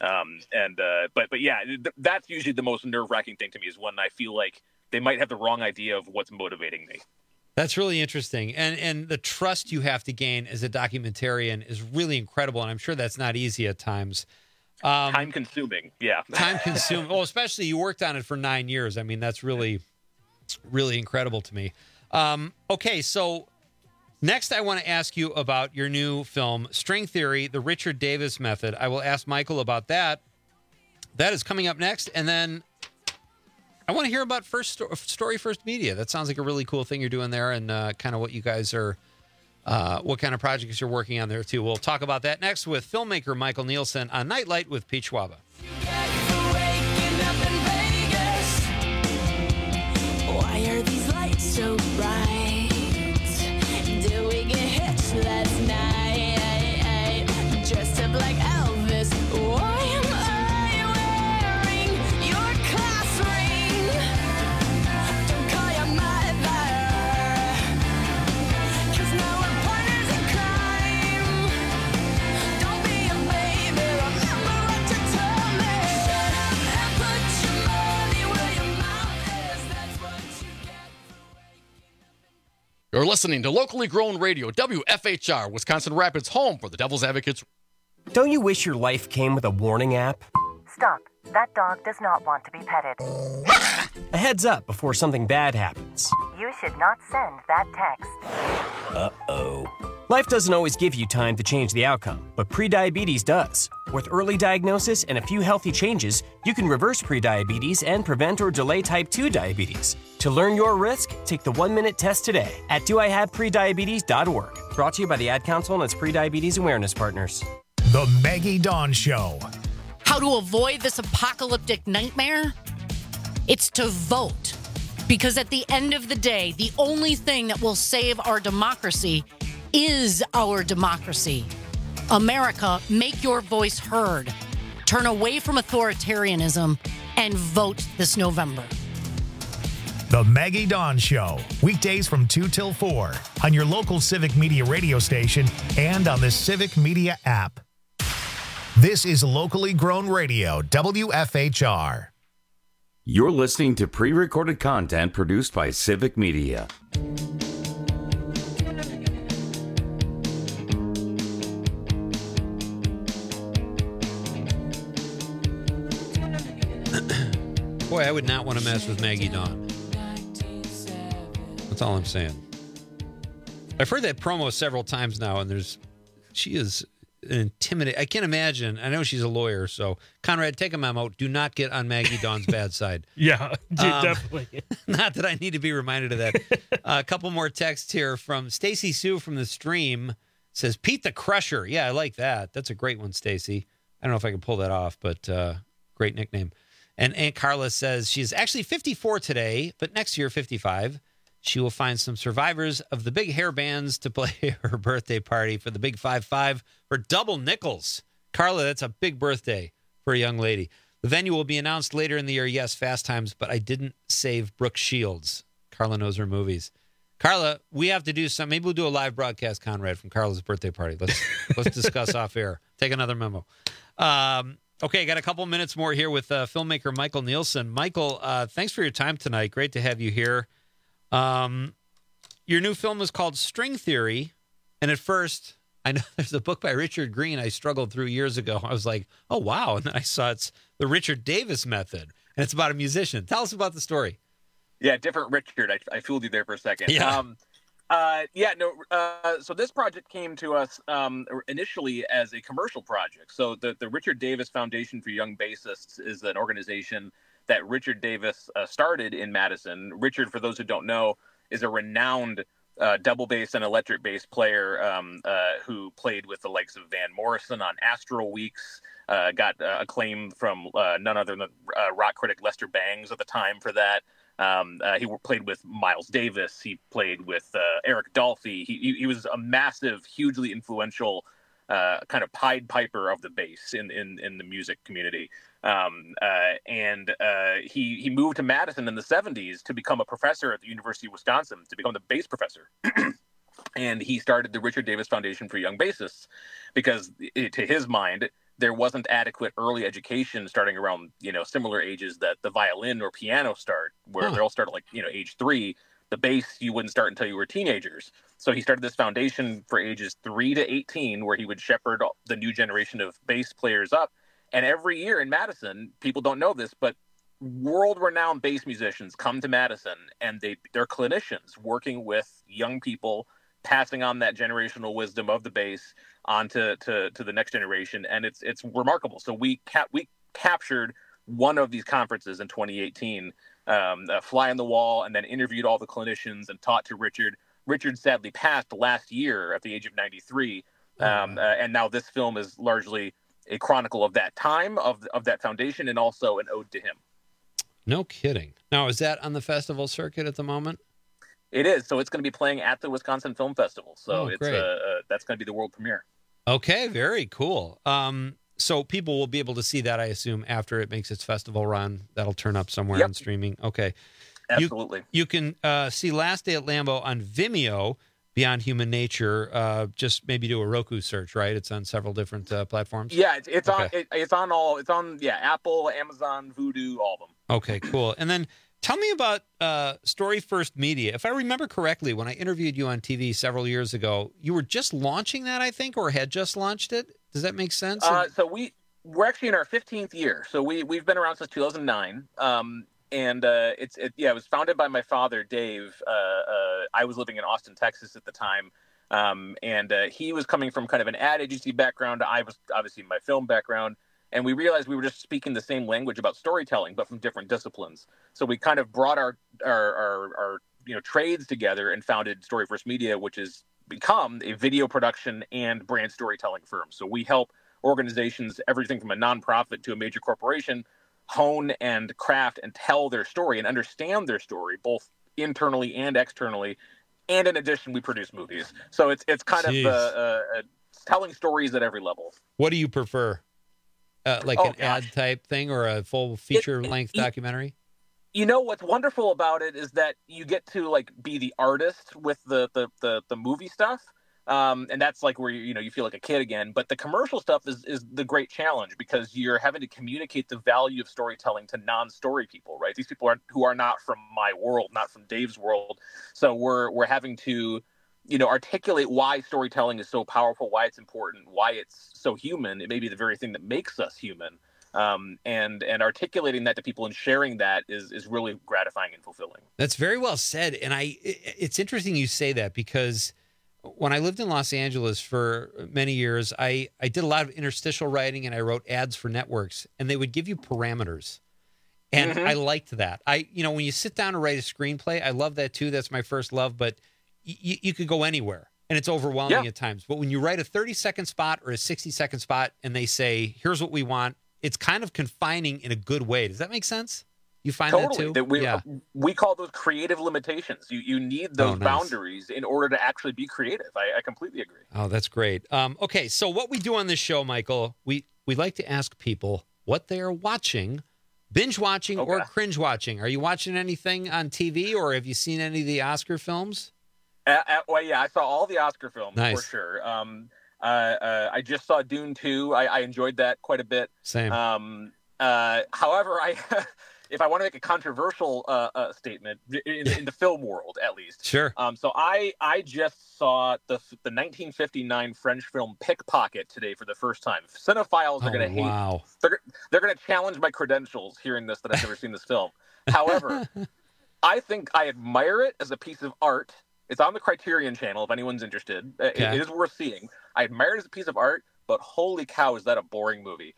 But yeah, that's usually the most nerve-wracking thing to me, is when I feel like they might have the wrong idea of what's motivating me. That's really interesting. And the trust you have to gain as a documentarian is really incredible. And I'm sure that's not easy at times. Time consuming. Yeah. Time consuming. Well, especially you worked on it for 9 years. I mean, that's really, really incredible to me. Okay. So next I want to ask you about your new film, String Theory, The Richard Davis Method. I will ask Michael about that. That is coming up next. And then I want to hear about Story First Media. That sounds like a really cool thing you're doing there, and kind of what you guys are what kind of projects you're working on there, too. We'll talk about that next with filmmaker Michael Nielsen on Nightlight with Pete Schwaba. Why are these lights so bright? Did we get hitched last night? Dressed up like Elvis. Why am I wearing your class ring? Don't call your mother, 'cause now we're partners in crime. Don't be a baby, remember what you told me. And put your money where your mouth is, that's what you get. You're listening to locally grown radio, WFHR, Wisconsin Rapids, home for the Devil's Advocates. Don't you wish your life came with a warning app? Stop. That dog does not want to be petted. A heads up before something bad happens. You should not send that text. Uh-oh. Life doesn't always give you time to change the outcome, but prediabetes does. With early diagnosis and a few healthy changes, you can reverse prediabetes and prevent or delay type 2 diabetes. To learn your risk, take the 1-minute test today at doihaveprediabetes.org. Brought to you by the Ad Council and its prediabetes awareness partners. The Maggie Dawn Show. How to avoid this apocalyptic nightmare? It's to vote. Because at the end of the day, the only thing that will save our democracy is our democracy. America, make your voice heard. Turn away from authoritarianism and vote this November. The Maggie Dawn Show. Weekdays from 2 till 4 on your local Civic Media radio station and on the Civic Media app. This is locally grown radio, WFHR. You're listening to pre-recorded content produced by Civic Media. Boy, I would not want to mess with Maggie Dawn. That's all I'm saying. I've heard that promo several times now, and she is intimidating. I can't imagine. I know she's a lawyer, so Conrad, take a memo. Do not get on Maggie Dawn's bad side. Yeah, definitely. Not that I need to be reminded of that. A couple more texts here from Stacy Sue from the stream. Says, Pete the Crusher. Yeah, I like that. That's a great one, Stacy. I don't know if I can pull that off, but great nickname. And Aunt Carla says she's actually 54 today, but next year 55. She will find some survivors of the big hair bands to play her birthday party for the Big 5-5 for double nickels. Carla, that's a big birthday for a young lady. The venue will be announced later in the year. Yes, Fast Times, but I didn't save Brooke Shields. Carla knows her movies. Carla, we have to do some. Maybe we'll do a live broadcast, Conrad, from Carla's birthday party. Let's discuss off air. Take another memo. Okay, got a couple minutes more here with filmmaker Michael Nielsen. Michael, thanks for your time tonight. Great to have you here. Your new film is called String Theory, and at first, I know there's a book by Richard Green I struggled through years ago. I was like, oh, wow. And then I saw it's the Richard Davis method, and it's about a musician. Tell us about the story. Yeah, different Richard. I fooled you there for a second. Yeah. So this project came to us initially as a commercial project. So the Richard Davis Foundation for Young Bassists is an organization that Richard Davis started in Madison. Richard, for those who don't know, is a renowned double bass and electric bass player who played with the likes of Van Morrison on Astral Weeks, got acclaim from none other than rock critic Lester Bangs at the time for that. He played with Miles Davis. He played with Eric Dolphy. He was a massive, hugely influential kind of Pied Piper of the bass in the music community. He moved to Madison in the 70s to become a professor at the University of Wisconsin, to become the bass professor. And he started the Richard Davis Foundation for Young Bassists because, to his mind, there wasn't adequate early education starting around, similar ages that the violin or piano start, where they all start at age 3. The bass, you wouldn't start until you were teenagers. So he started this foundation for ages 3 to 18, where he would shepherd the new generation of bass players up. And every year in Madison, people don't know this, but world-renowned bass musicians come to Madison, and they're clinicians working with young people, passing on that generational wisdom of the bass onto to the next generation, and it's remarkable. So we captured one of these conferences in 2018, fly on the wall, and then interviewed all the clinicians and taught to Richard Richard sadly passed last year at the age of 93. And now this film is largely a chronicle of that time, of that foundation, and also an ode to him. No kidding. Now, is that on the festival circuit at the moment? It is. So it's going to be playing at the Wisconsin Film Festival. So it's that's going to be the world premiere. Okay, very cool. So people will be able to see that, I assume, after it makes its festival run. That'll turn up somewhere on streaming. Okay. Absolutely. You can see Last Day at Lambeau on Vimeo, Beyond Human Nature. Just maybe do a Roku search, right? It's on several different platforms. Yeah, it's on Apple, Amazon, Vudu, all of them. Okay, cool. And then tell me about Story First Media. If I remember correctly, when I interviewed you on TV several years ago, you were just launching that, I think, or had just launched it. Does that make sense? So we're actually in our 15th year. So we've been around since 2009. And it was founded by my father, Dave. I was living in Austin, Texas at the time. And he was coming from kind of an ad agency background. I was obviously my film background. And we realized we were just speaking the same language about storytelling, but from different disciplines. So we kind of brought our trades together and founded Story First Media, which has become a video production and brand storytelling firm. So we help organizations, everything from a nonprofit to a major corporation, hone and craft and tell their story and understand their story, both internally and externally. And in addition, we produce movies. So it's kind of telling stories at every level. What do you prefer? Ad type thing or a full feature-length documentary? You know, what's wonderful about it is that you get to be the artist with the movie stuff. And that's where you feel like a kid again. But the commercial stuff is the great challenge because you're having to communicate the value of storytelling to non-story people, right? These people who are not from my world, not from Dave's world. So we're having to, articulate why storytelling is so powerful, why it's important, why it's so human. It may be the very thing that makes us human. And articulating that to people and sharing that is really gratifying and fulfilling. That's very well said. And it's interesting you say that because when I lived in Los Angeles for many years, I did a lot of interstitial writing and I wrote ads for networks and they would give you parameters. And I liked that. When you sit down and write a screenplay, I love that too. That's my first love, but you could go anywhere and it's overwhelming at times. But when you write a 30-second spot or a 60-second spot and they say, here's what we want, it's kind of confining in a good way. Does that make sense? You find that too? We call those creative limitations. You need those boundaries in order to actually be creative. I completely agree. Oh, that's great. Okay, so what we do on this show, Michael, we like to ask people what they are watching, binge watching or cringe watching. Are you watching anything on TV or have you seen any of the Oscar films? I saw all the Oscar films for sure. I just saw Dune 2. I enjoyed that quite a bit. Same. However, if I want to make a controversial statement in the film world, at least. Sure. So I just saw the 1959 French film Pickpocket today for the first time. Cinephiles are going to hate. Wow. They're going to challenge my credentials hearing this that I've never seen this film. However, I think I admire it as a piece of art. It's on the Criterion Channel if anyone's interested. Okay. It is worth seeing. I admire it as a piece of art, but holy cow, is that a boring movie?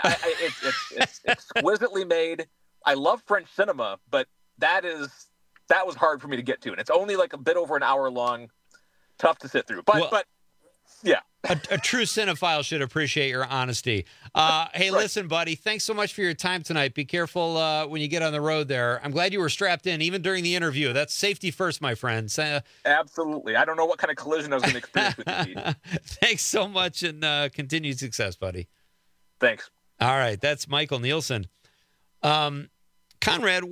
It's exquisitely made. I love French cinema, but that was hard for me to get to, and it's only a bit over an hour long. Tough to sit through, but yeah. A true cinephile should appreciate your honesty. Hey, listen, buddy, thanks so much for your time tonight. Be careful when you get on the road there. I'm glad you were strapped in, even during the interview. That's safety first, my friend. Absolutely. I don't know what kind of collision I was going to experience with you. Thanks so much, and continued success, buddy. Thanks. All right, that's Michael Nielsen. Conrad,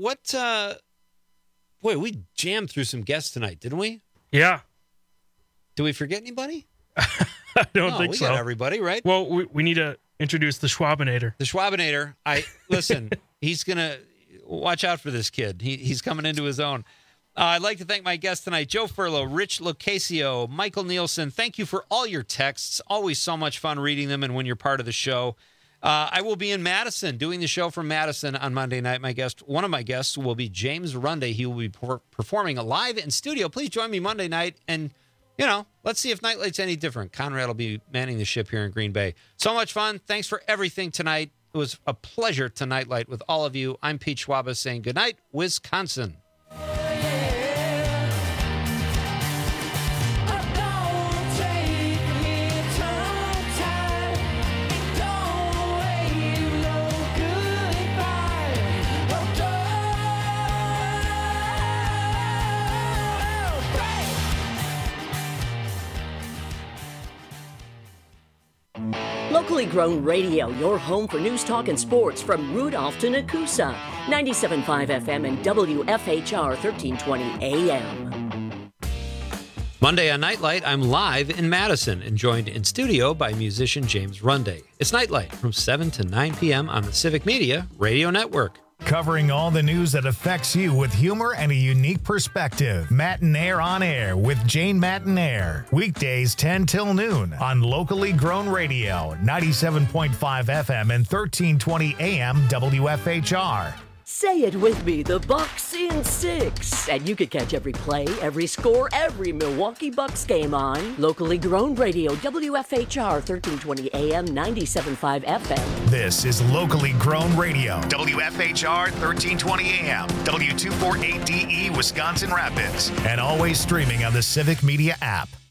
we jammed through some guests tonight, didn't we? Yeah. Did we forget anybody? I don't think so. We got everybody, right? Well, we need to introduce the Schwabinator. The Schwabinator. Listen, he's going to watch out for this kid. He's coming into his own. I'd like to thank my guests tonight, Joe Furlow, Rich Locasio, Michael Nielsen. Thank you for all your texts. Always so much fun reading them and when you're part of the show. I will be in Madison doing the show from Madison on Monday night. One of my guests will be James Runde. He will be performing live in studio. Please join me Monday night. And, let's see if Nightlight's any different. Conrad will be manning the ship here in Green Bay. So much fun. Thanks for everything tonight. It was a pleasure to Nightlight with all of you. I'm Pete Schwaba saying good night, Wisconsin. Locally grown radio, your home for news, talk, and sports from Rudolph to Nakusa. 97.5 FM and WFHR 1320 AM. Monday on Nightlight, I'm live in Madison and joined in studio by musician James Runday. It's Nightlight from 7 to 9 p.m. on the Civic Media Radio Network. Covering all the news that affects you with humor and a unique perspective. Matinaire on Air with Jane Matinaire. Weekdays 10 till noon on locally grown radio, 97.5 FM and 1320 AM WFHR. Say it with me, the Bucks in 6. And you can catch every play, every score, every Milwaukee Bucks game on locally grown radio, WFHR 1320 AM, 97.5 FM. This is locally grown radio, WFHR 1320 AM, W248DE Wisconsin Rapids, and always streaming on the Civic Media app.